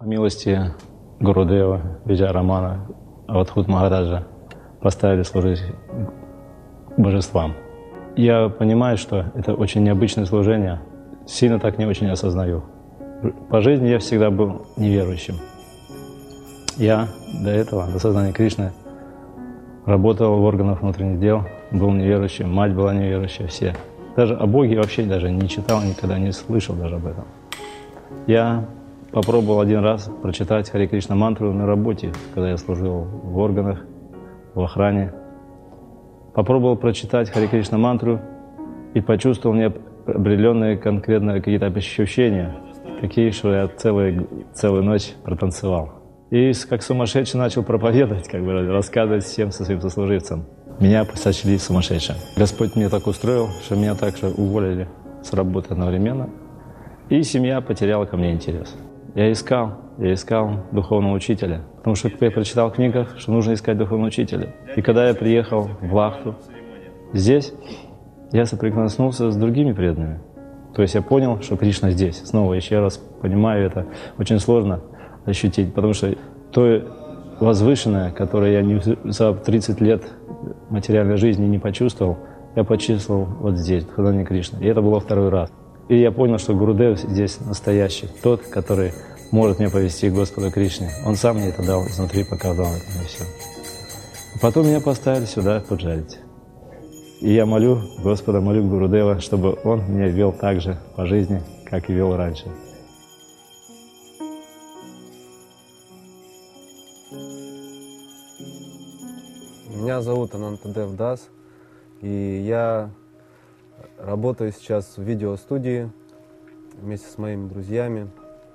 По милости Гурудева, Виджая Рамана, Авадхут Махараджа поставили служить божествам. Я понимаю, что это очень необычное служение, сильно так не очень осознаю. По жизни я всегда был неверующим. Я до этого, до сознания Кришны, работал в органах внутренних дел, был неверующим, мать была неверующая, все. Даже о Боге вообще даже не читал, никогда не слышал даже об этом. Я попробовал один раз прочитать Харе Кришна мантру на работе, когда я служил в органах, в охране. Попробовал прочитать Харе Кришна мантру и почувствовал неопределенные конкретные какие-то ощущения, такие, что я целую ночь протанцевал. И как сумасшедший начал проповедовать, рассказывать всем своим сослуживцам. Меня сочли сумасшедшим. Господь меня так устроил, что меня также уволили с работы одновременно. И семья потеряла ко мне интерес. Я искал духовного учителя, потому что я прочитал в книгах, что нужно искать духовного учителя. И когда я приехал в Лахту, здесь я соприкоснулся с другими преданными. То есть я понял, что Кришна здесь. Снова еще раз понимаю, это очень сложно ощутить, потому что то возвышенное, которое я за 30 лет материальной жизни не почувствовал, я почувствовал вот здесь, в Храме Кришны. И это было второй раз. И я понял, что Гурудев здесь настоящий, тот, который может меня повести к Господу Кришне. Он сам мне это дал, изнутри показал это мне все. Потом меня поставили сюда поджарить. И я молю Господа, молю Гурудева, чтобы он меня вел так же по жизни, как и вел раньше. Меня зовут Анантадев Дас, и я работаю сейчас в видеостудии вместе с моими друзьями.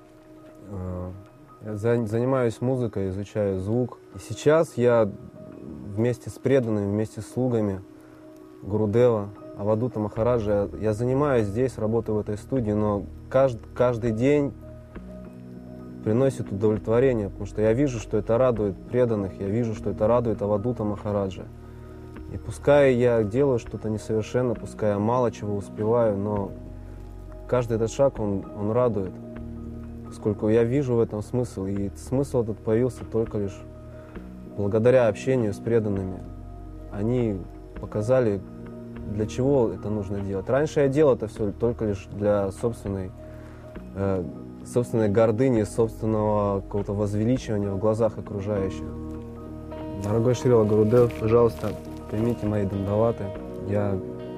Я занимаюсь музыкой, изучаю звук. И сейчас я вместе с преданными, вместе с слугами Гурудева, Авадута Махараджа, я занимаюсь здесь, работаю в этой студии, но каждый день приносит удовлетворение, потому что я вижу, что это радует преданных, я вижу, что это радует Авадута Махараджа. И пускай я делаю что-то несовершенно, пускай я мало чего успеваю, но каждый этот шаг, он радует, поскольку я вижу в этом смысл. И смысл этот появился только лишь благодаря общению с преданными. Они показали, для чего это нужно делать. Раньше я делал это все только лишь для собственной гордыни, собственного какого-то возвеличивания в глазах окружающих. Дорогой Шрила Гурудев, пожалуйста, примите мои дандаваты. Я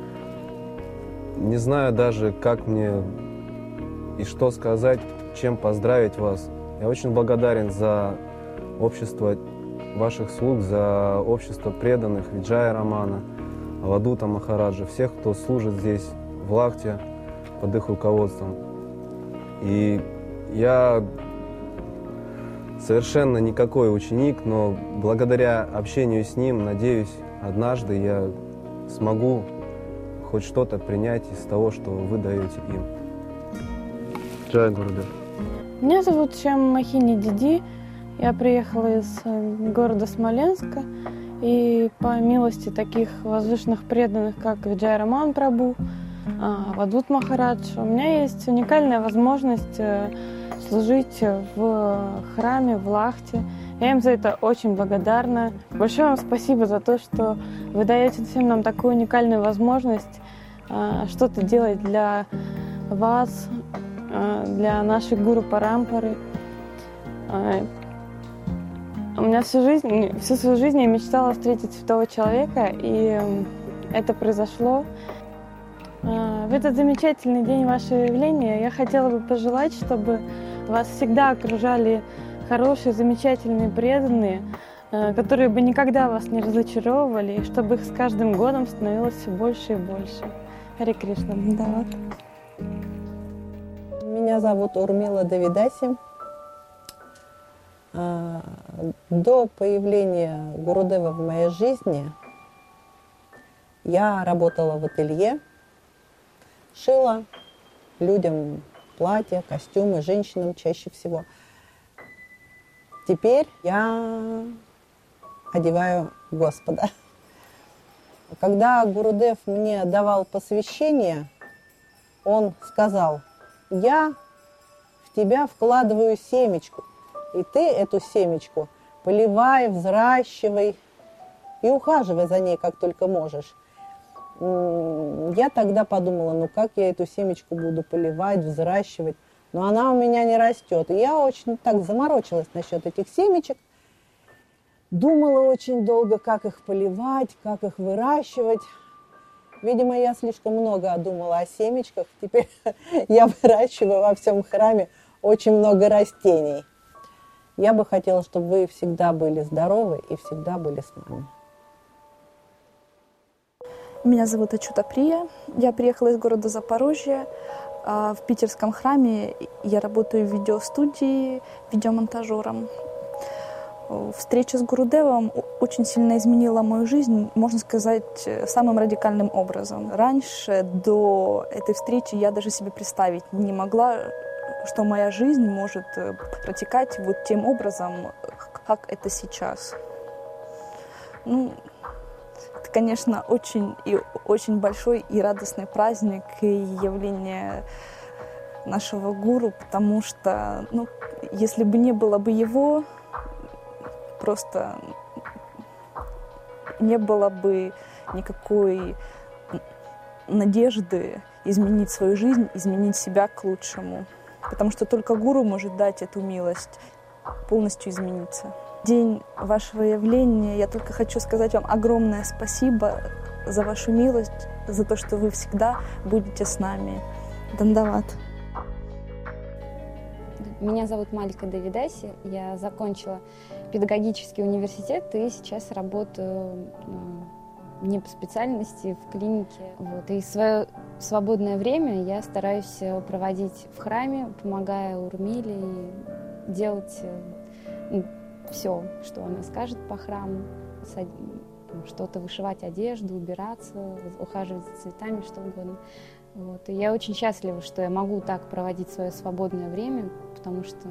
не знаю даже, как мне и что сказать, чем поздравить вас. Я очень благодарен за общество ваших слуг, за общество преданных Виджая Рамана, Авадута Махараджа, всех, кто служит здесь, в Лахте, под их руководством. И я совершенно никакой ученик, но благодаря общению с ним, надеюсь, однажды я смогу хоть что-то принять из того, что вы даете им. Джай Гурудев. Меня зовут Шьяма Махини Диди. Я приехала из города Смоленска. И по милости таких возвышенных преданных, как Виджай Раман Прабу, Авадут Махарадж, у меня есть уникальная возможность служить в храме, в Лахте. Я им за это очень благодарна. Большое вам спасибо за то, что вы даете всем нам такую уникальную возможность что-то делать для вас, для нашей гуру Парампары. У меня всю свою жизнь я мечтала встретить святого человека, и это произошло. В этот замечательный день вашего явления я хотела бы пожелать, чтобы вас всегда окружали хорошие, замечательные, преданные, которые бы никогда вас не разочаровывали, и чтобы их с каждым годом становилось все больше и больше. Харе Кришна. Дават. Меня зовут Урмила Давидаси. До появления Гурудева в моей жизни я работала в ателье, шила людям платья, костюмы, женщинам чаще всего. Теперь я одеваю Господа. Когда Гурудев мне давал посвящение, он сказал: я в тебя вкладываю семечку. И ты эту семечку поливай, взращивай и ухаживай за ней, как только можешь. Я тогда подумала, ну как я эту семечку буду поливать, взращивать, но она у меня не растет. И я очень так заморочилась насчет этих семечек, думала очень долго, как их поливать, как их выращивать. Видимо, я слишком много думала о семечках. Теперь я выращиваю во всем храме очень много растений. Я бы хотела, чтобы вы всегда были здоровы и всегда были с нами. Меня зовут Ачута Прия. Я приехала из города Запорожье. В питерском храме я работаю в видеостудии видеомонтажером. Встреча с Гурудевом очень сильно изменила мою жизнь, можно сказать, самым радикальным образом. Раньше, до этой встречи, я даже себе представить не могла, что моя жизнь может протекать вот тем образом, как это сейчас. Ну, это, конечно, очень большой и радостный праздник и явление нашего гуру, потому что, если бы не было бы его, просто не было бы никакой надежды изменить свою жизнь, изменить себя к лучшему. Потому что только гуру может дать эту милость, полностью измениться. День вашего явления, я только хочу сказать вам огромное спасибо за вашу милость, за то, что вы всегда будете с нами. Дандават. Меня зовут Малика Давидаси, я закончила педагогический университет и сейчас работаю не по специальности в клинике. И свое свободное время я стараюсь проводить в храме, помогая Урмиле и делать все, что она скажет по храму, что-то вышивать одежду, убираться, ухаживать за цветами, что угодно. И я очень счастлива, что я могу так проводить свое свободное время, потому что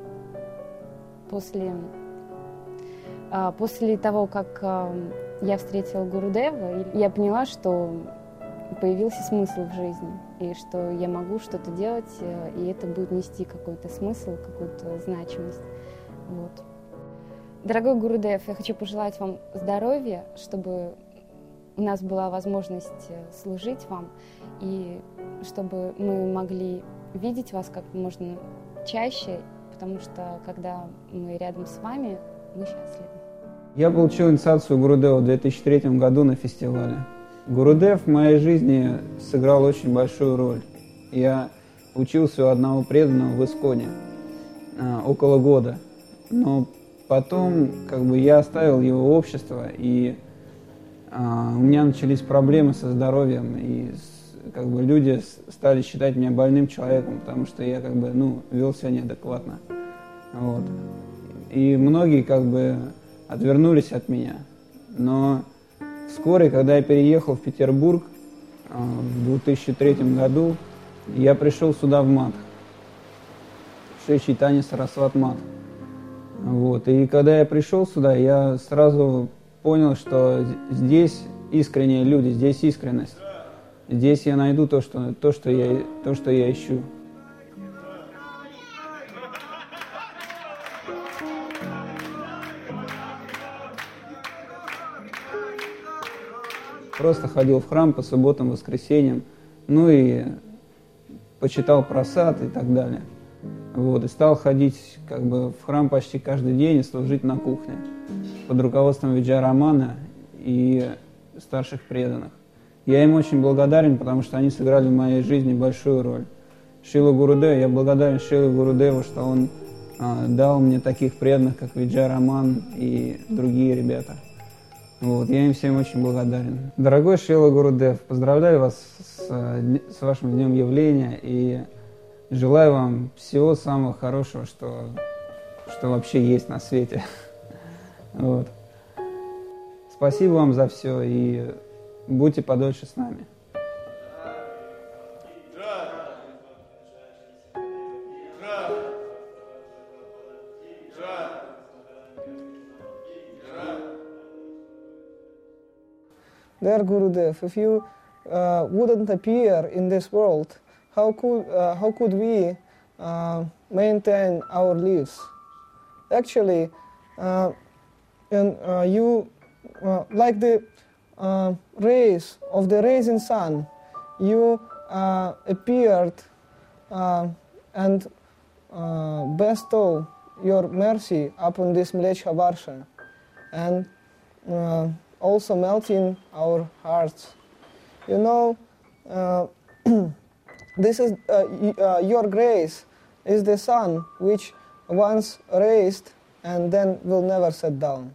после того, как я встретила Гурудева, я поняла, что появился смысл в жизни, и что я могу что-то делать, и это будет нести какой-то смысл, какую-то значимость. Дорогой Гурудев, я хочу пожелать вам здоровья, чтобы у нас была возможность служить вам, и чтобы мы могли видеть вас как можно чаще, потому что, когда мы рядом с вами, мы счастливы. Я получил инициацию Гурудева в 2003 году на фестивале. Гурудев в моей жизни сыграл очень большую роль. Я учился у одного преданного в Исконе около года, но потом я оставил его общество, и у меня начались проблемы со здоровьем, и люди стали считать меня больным человеком, потому что я вел себя неадекватно. И многие отвернулись от меня. Но вскоре, когда я переехал в Петербург в 2003 году, я пришел сюда в Мадх, в Шри Чайтанья Сарасват Мадх. И когда я пришел сюда, я сразу понял, что здесь искренние люди, здесь искренность. Здесь я найду то, что я ищу. Просто ходил в храм по субботам, воскресеньям, и почитал прасад и так далее. И стал ходить в храм почти каждый день и служить на кухне под руководством Виджая Рамана и старших преданных. Я им очень благодарен, потому что они сыграли в моей жизни большую роль. Шрила Гурудеву, я благодарен Шриле Гурудеву, что он дал мне таких преданных, как Виджай Раман и другие ребята. Я им всем очень благодарен. Дорогой Шрила Гурудев, поздравляю вас с вашим днем явления и желаю вам всего самого хорошего, что вообще есть на свете. Спасибо вам за все и будьте подольше с нами. Dear Gurudev, if you wouldn't appear in this world, how could we maintain our lives? actually, you like the rays of the rising sun, you appeared and bestow your mercy upon this Mlečka Varsha, and also melting our hearts. You know, this is your grace is the sun which once raised and then will never set down.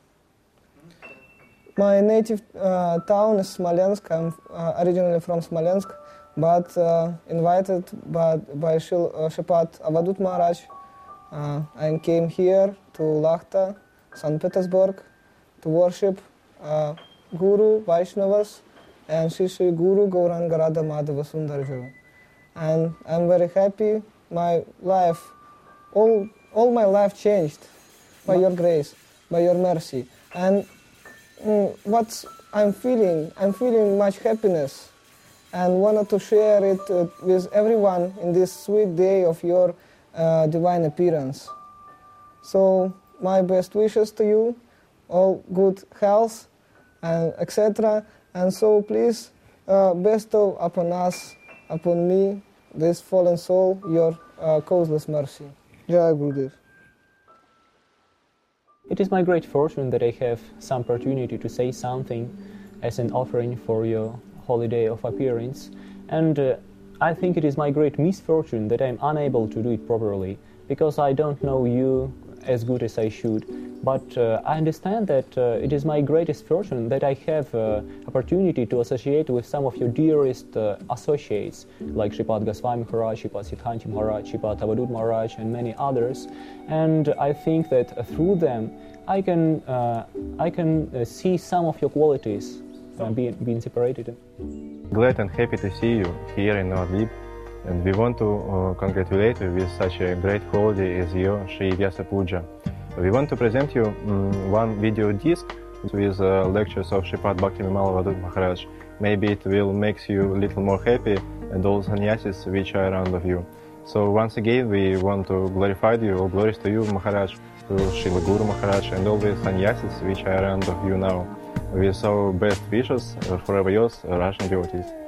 My native town is Smolensk. I'm originally from Smolensk, but invited by Shripad Avadhut Maharaj, I came here to Lakhta, St. Petersburg, to worship Guru, Vaishnavas, and Shri Guru Gauranga Radha Madhava Sundarji. And I'm very happy. My life, all my life changed by your grace, by your mercy. And what I'm feeling much happiness, and wanted to share it with everyone in this sweet day of your divine appearance. So my best wishes to you, all good health, and etc. And so please bestow upon us, upon me, this fallen soul, your causeless mercy. Jai Gurudev. It is my great fortune that I have some opportunity to say something as an offering for your holiday of appearance, and I think it is my great misfortune that I am unable to do it properly, because I don't know you as good as I should. But I understand that it is my greatest fortune that I have opportunity to associate with some of your dearest associates, like Shripad Goswami Maharaj, Shripad Siddhanti Maharaj, Shripad Avadhut Maharaj, and many others. And I think that through them I can see some of your qualities being separated. Glad and happy to see you here in Noordlib, and we want to congratulate you with such a great holiday as your Shri Vyasa Puja. We want to present you one video disc with lectures of Shripad Bhakti Vimal Avadhut Maharaj. Maybe it will make you a little more happy, and all sannyasis which are around of you. So once again we want to glorify you, all glories to you Maharaj, to Srila Guru Maharaj, and all the sannyasis which are around of you now. With our best wishes, forever yours, Russian devotees.